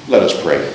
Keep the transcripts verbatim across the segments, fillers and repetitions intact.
Let us pray.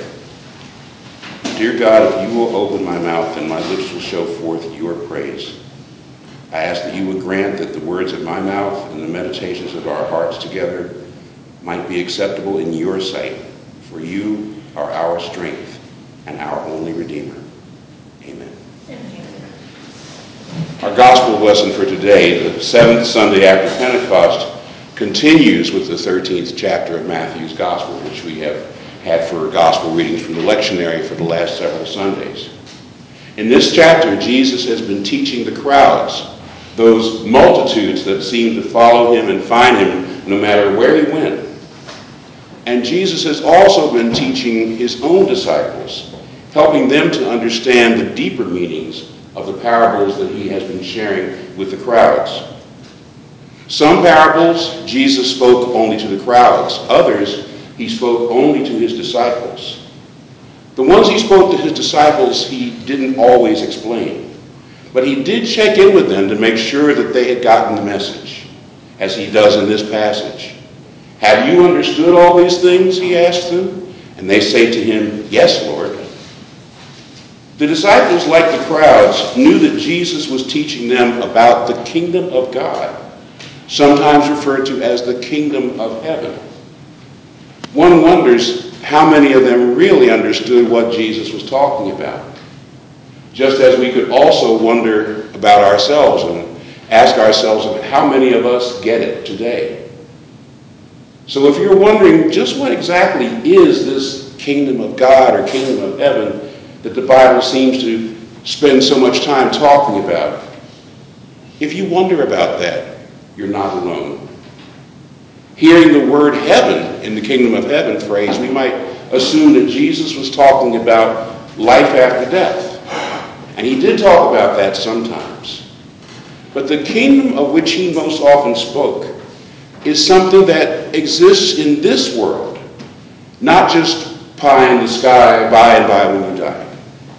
Dear God, if you will open my mouth and my lips will show forth your praise. I ask that you would grant that the words of my mouth and the meditations of our hearts together might be acceptable in your sight, for you are our strength and our only Redeemer. Amen. Amen. Our gospel lesson for today, the seventh Sunday after Pentecost, continues with the thirteenth chapter of Matthew's Gospel, which we have had for gospel readings from the lectionary for the last several Sundays. In this chapter, Jesus has been teaching the crowds, those multitudes that seem to follow him and find him no matter where he went. And Jesus has also been teaching his own disciples, helping them to understand the deeper meanings of the parables that he has been sharing with the crowds. Some parables Jesus spoke only to the crowds. Others he spoke only to his disciples. The ones he spoke to his disciples he didn't always explain, but he did check in with them to make sure that they had gotten the message, as he does in this passage. Have you understood all these things, he asked them? And they say to him, yes, Lord. The disciples, like the crowds, knew that Jesus was teaching them about the kingdom of God, sometimes referred to as the kingdom of heaven. One wonders how many of them really understood what Jesus was talking about, just as we could also wonder about ourselves and ask ourselves how many of us get it today. So if you're wondering just what exactly is this kingdom of God or kingdom of heaven that the Bible seems to spend so much time talking about, if you wonder about that, you're not alone. Hearing the word heaven in the kingdom of heaven phrase, we might assume that Jesus was talking about life after death. And he did talk about that sometimes. But the kingdom of which he most often spoke is something that exists in this world, not just pie in the sky, by and by when you die.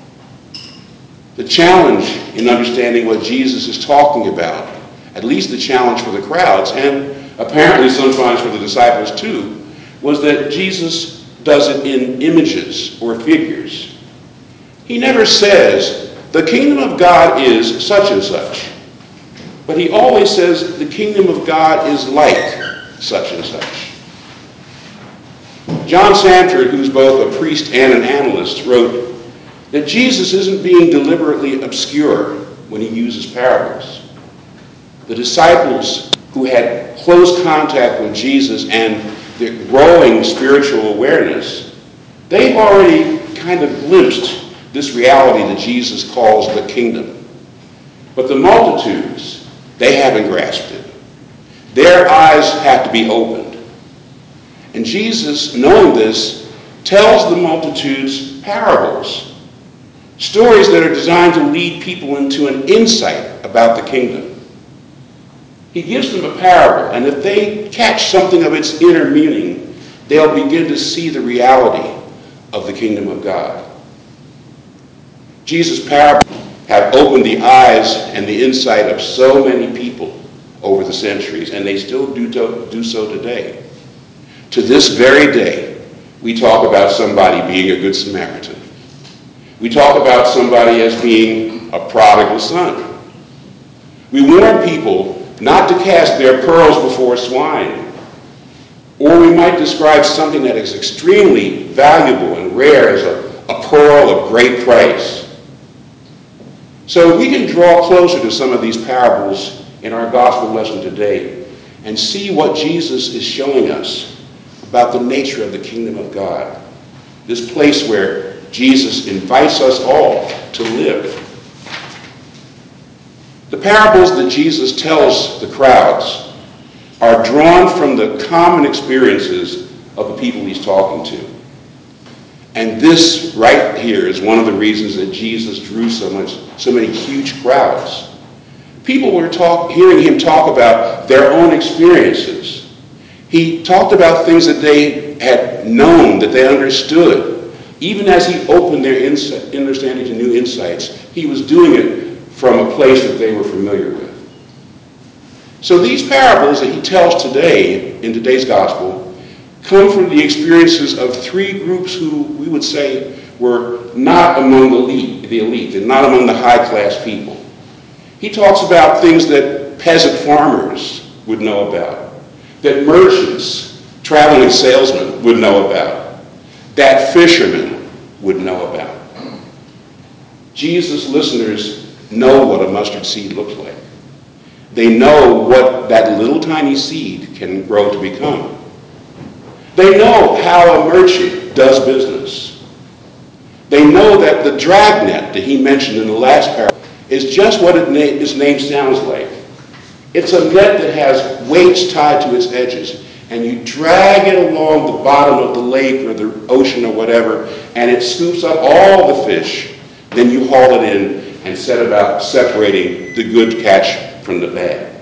The challenge in understanding what Jesus is talking about, at least the challenge for the crowds, and apparently sometimes for the disciples too, was that Jesus does it in images or figures. He never says, the kingdom of God is such and such. But he always says, the kingdom of God is like such and such. John Sanford, who's both a priest and an analyst, wrote that Jesus isn't being deliberately obscure when he uses parables. The disciples who had close contact with Jesus and their growing spiritual awareness, they've already kind of glimpsed this reality that Jesus calls the kingdom. But the multitudes, they haven't grasped it. Their eyes have to be opened. And Jesus, knowing this, tells the multitudes parables, stories that are designed to lead people into an insight about the kingdom. He gives them a parable, and if they catch something of its inner meaning, they'll begin to see the reality of the kingdom of God. Jesus' parables have opened the eyes and the insight of so many people over the centuries, and they still do, to, do so today. To this very day, we talk about somebody being a good Samaritan. We talk about somebody as being a prodigal son. We warn people not to cast their pearls before swine. Or we might describe something that is extremely valuable and rare as a, a pearl of great price. So we can draw closer to some of these parables in our gospel lesson today and see what Jesus is showing us about the nature of the kingdom of God, this place where Jesus invites us all to live. The parables that Jesus tells the crowds are drawn from the common experiences of the people he's talking to. And this right here is one of the reasons that Jesus drew so much, so many huge crowds. People were talk, hearing him talk about their own experiences. He talked about things that they had known, that they understood. Even as he opened their insight, understanding to new insights, he was doing it from a place that they were familiar with. So these parables that he tells today, in today's gospel, come from the experiences of three groups who we would say were not among the elite, the elite and not among the high-class people. He talks about things that peasant farmers would know about, that merchants, traveling salesmen would know about, that fishermen would know about. Jesus' listeners know what a mustard seed looks like. They know what that little tiny seed can grow to become. They know how a merchant does business. They know that the dragnet that he mentioned in the last parable is just what it na- its name sounds like. It's a net that has weights tied to its edges, and you drag it along the bottom of the lake or the ocean or whatever, and it scoops up all the fish. Then you haul it in and set about separating the good catch from the bad.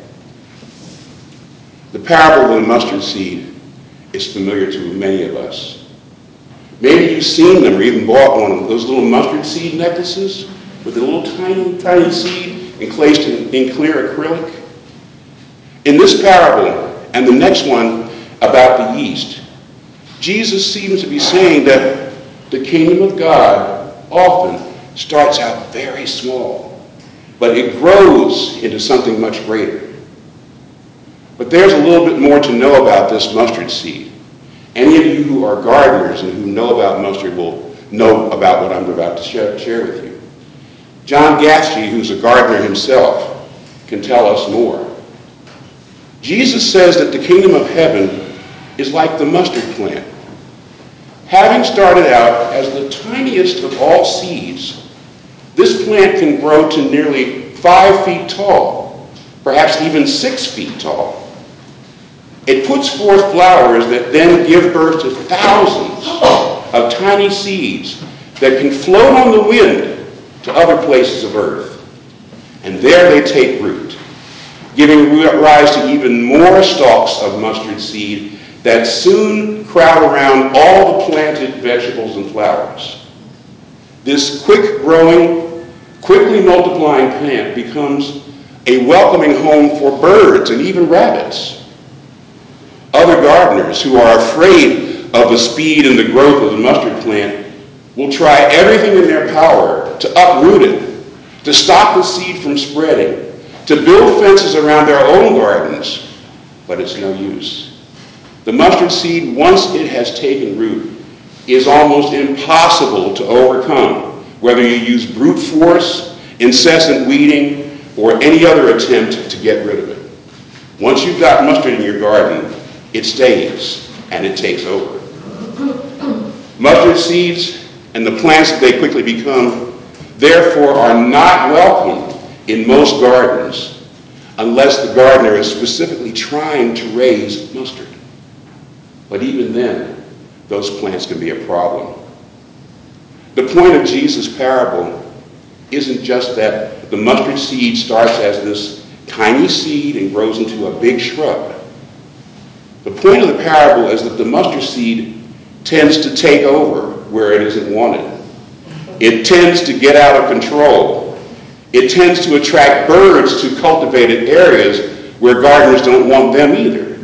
The parable of the mustard seed is familiar to many of us. Maybe you've seen them or even bought one of those little mustard seed necklaces with a little tiny, tiny seed encased in, in clear acrylic. In this parable and the next one about the yeast, Jesus seems to be saying that the kingdom of God often starts out very small, but it grows into something much greater. But there's a little bit more to know about this mustard seed. Any of you who are gardeners and who know about mustard will know about what I'm about to share, share with you. John Gasky, who's a gardener himself, can tell us more. Jesus says that the kingdom of heaven is like the mustard plant. Having started out as the tiniest of all seeds, this plant can grow to nearly five feet tall, perhaps even six feet tall. It puts forth flowers that then give birth to thousands of tiny seeds that can float on the wind to other places of earth. And there they take root, giving rise to even more stalks of mustard seed that soon crowd around all the planted vegetables and flowers. This quick-growing, quickly multiplying plant becomes a welcoming home for birds and even rabbits. Other gardeners who are afraid of the speed and the growth of the mustard plant will try everything in their power to uproot it, to stop the seed from spreading, to build fences around their own gardens, but it's no use. The mustard seed, once it has taken root, is almost impossible to overcome, whether you use brute force, incessant weeding, or any other attempt to get rid of it. Once you've got mustard in your garden, it stays and it takes over. Mustard seeds and the plants that they quickly become, therefore, are not welcome in most gardens unless the gardener is specifically trying to raise mustard. But even then, those plants can be a problem. The point of Jesus' parable isn't just that the mustard seed starts as this tiny seed and grows into a big shrub. The point of the parable is that the mustard seed tends to take over where it isn't wanted. It tends to get out of control. It tends to attract birds to cultivated areas where gardeners don't want them either.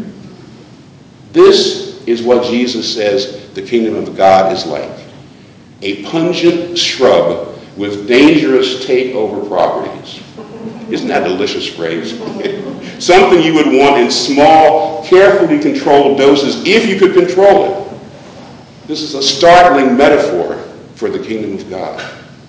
This is what Jesus says the kingdom of God is like. A pungent shrub with dangerous takeover properties. Isn't that a delicious phrase? Something you would want in small, carefully controlled doses if you could control it. This is a startling metaphor for the kingdom of God.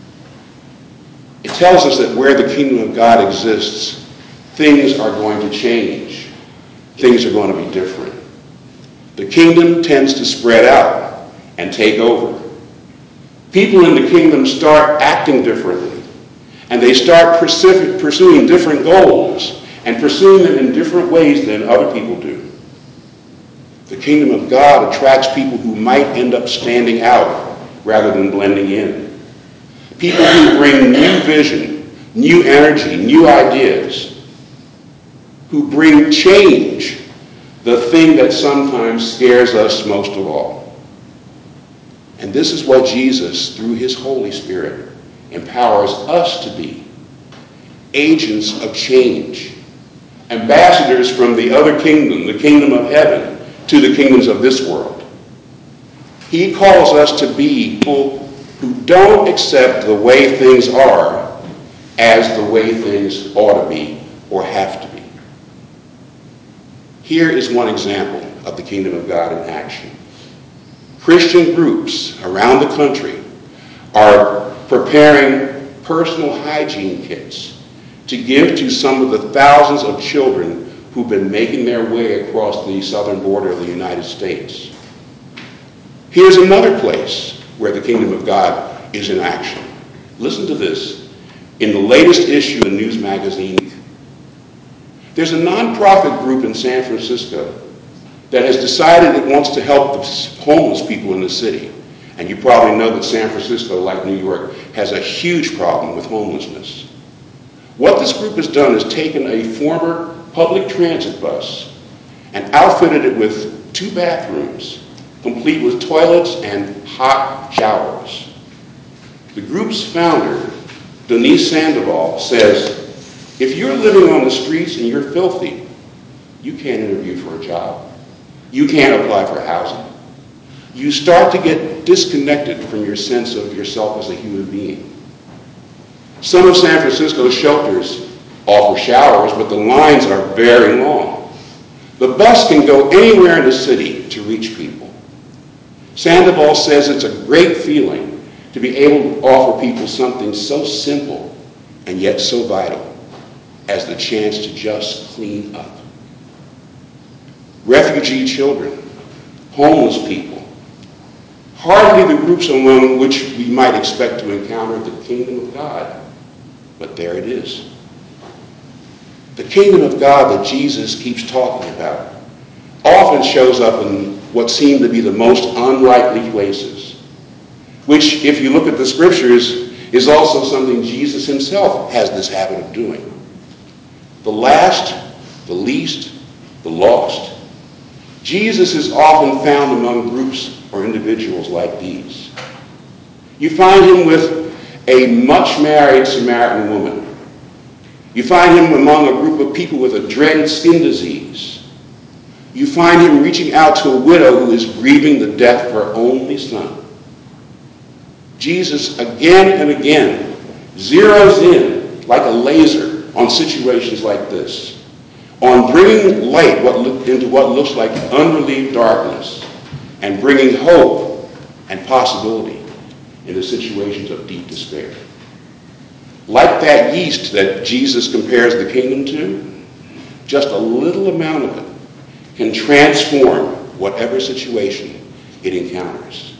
It tells us that where the kingdom of God exists, things are going to change. Things are going to be different. The kingdom tends to spread out and take over. People in the kingdom start acting differently, and they start pursuing different goals and pursuing them in different ways than other people do. The kingdom of God attracts people who might end up standing out rather than blending in. People who bring new vision, new energy, new ideas, who bring change, the thing that sometimes scares us most of all. And this is what Jesus, through his Holy Spirit, empowers us to be. Agents of change. Ambassadors from the other kingdom, the kingdom of heaven, to the kingdoms of this world. He calls us to be people who don't accept the way things are as the way things ought to be or have to be. Here is one example of the kingdom of God in action. Christian groups around the country are preparing personal hygiene kits to give to some of the thousands of children who've been making their way across the southern border of the United States. Here's another place where the kingdom of God is in action. Listen to this. In the latest issue of News Magazine, there's a nonprofit group in San Francisco that has decided it wants to help the homeless people in the city. And you probably know that San Francisco, like New York, has a huge problem with homelessness. What this group has done is taken a former public transit bus and outfitted it with two bathrooms, complete with toilets and hot showers. The group's founder, Denise Sandoval, says, if you're living on the streets and you're filthy, you can't interview for a job. You can't apply for housing. You start to get disconnected from your sense of yourself as a human being. Some of San Francisco's shelters offer showers, but the lines are very long. The bus can go anywhere in the city to reach people. Sandoval says it's a great feeling to be able to offer people something so simple and yet so vital as the chance to just clean up. Refugee children, homeless people, hardly the groups among which we might expect to encounter the kingdom of God, but there it is. The kingdom of God that Jesus keeps talking about often shows up in what seem to be the most unlikely places, which, if you look at the scriptures, is also something Jesus himself has this habit of doing. The last, the least, the lost. Jesus is often found among groups or individuals like these. You find him with a much-married Samaritan woman. You find him among a group of people with a dreaded skin disease. You find him reaching out to a widow who is grieving the death of her only son. Jesus again and again zeroes in like a laser on situations like this, on bringing light what look, into what looks like unrelieved darkness, and bringing hope and possibility into situations of deep despair. Like that yeast that Jesus compares the kingdom to, just a little amount of it can transform whatever situation it encounters.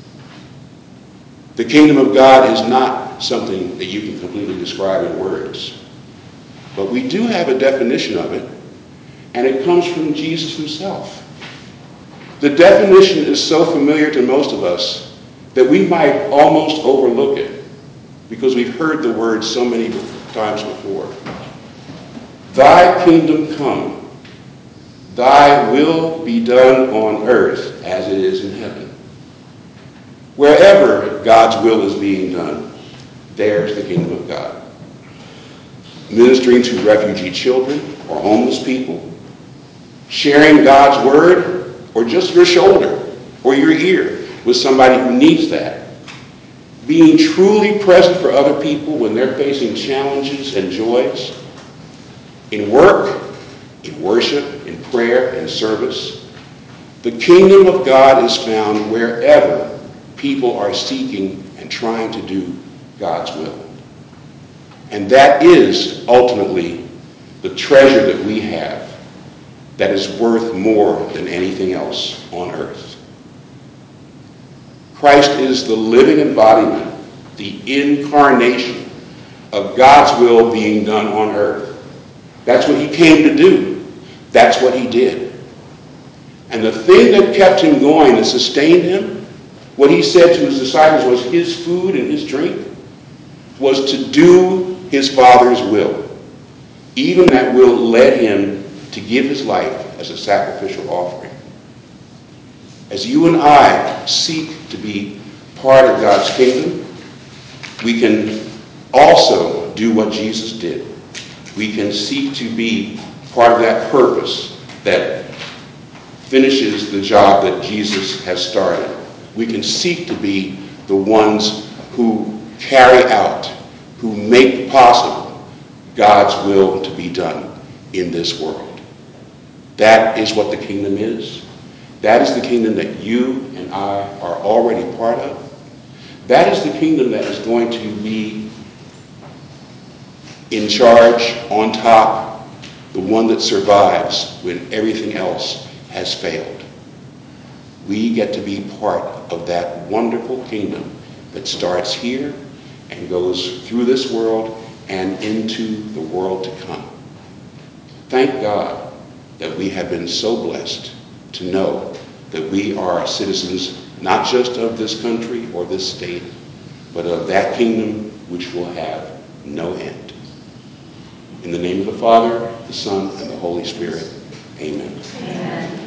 The kingdom of God is not something that you can completely describe in words. But we do have a definition of it, and it comes from Jesus himself. The definition is so familiar to most of us that we might almost overlook it because we've heard the word so many times before. Thy kingdom come, thy will be done on earth as it is in heaven. Wherever God's will is being done, there's the kingdom of God. Ministering to refugee children or homeless people, sharing God's word, or just your shoulder or your ear with somebody who needs that. Being truly present for other people when they're facing challenges and joys. In work, in worship, in prayer, in service. The kingdom of God is found wherever people are seeking and trying to do God's will. And that is ultimately the treasure that we have that is worth more than anything else on earth. Christ is the living embodiment, the incarnation of God's will being done on earth. That's what he came to do. That's what he did. And the thing that kept him going and sustained him, what he said to his disciples was his food and his drink, was to do his Father's will. Even that will led him to give his life as a sacrificial offering. As you and I seek to be part of God's kingdom, we can also do what Jesus did. We can seek to be part of that purpose that finishes the job that Jesus has started we can seek to be the ones who carry out, who make possible God's will to be done in this world. That is what the kingdom is. That is the kingdom that you and I are already part of. That is the kingdom that is going to be in charge, on top, the one that survives when everything else has failed. We get to be part of that wonderful kingdom that starts here and goes through this world and into the world to come. Thank God that we have been so blessed to know that we are citizens not just of this country or this state, but of that kingdom which will have no end. In the name of the Father, the Son, and the Holy Spirit, amen. Amen.